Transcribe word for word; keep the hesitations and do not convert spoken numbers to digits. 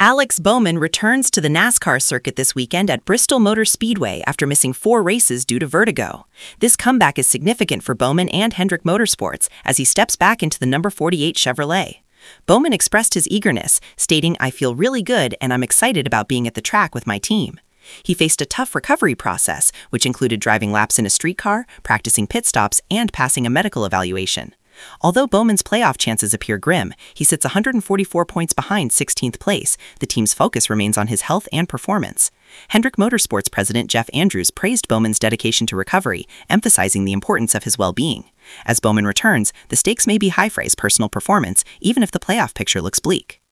Alex Bowman returns to the NASCAR circuit this weekend at Bristol Motor Speedway after missing four races due to vertigo. This comeback is significant for Bowman and Hendrick Motorsports as he steps back into the number forty-eight Chevrolet. Bowman expressed his eagerness, stating, "I feel really good and I'm excited about being at the track with my team." He faced a tough recovery process, which included driving laps in a streetcar, practicing pit stops, and passing a medical evaluation. Although Bowman's playoff chances appear grim, he sits one hundred forty-four points behind sixteenth place. The team's focus remains on his health and performance. Hendrick Motorsports president Jeff Andrews praised Bowman's dedication to recovery, emphasizing the importance of his well-being. As Bowman returns, the stakes may be high for his personal performance, even if the playoff picture looks bleak.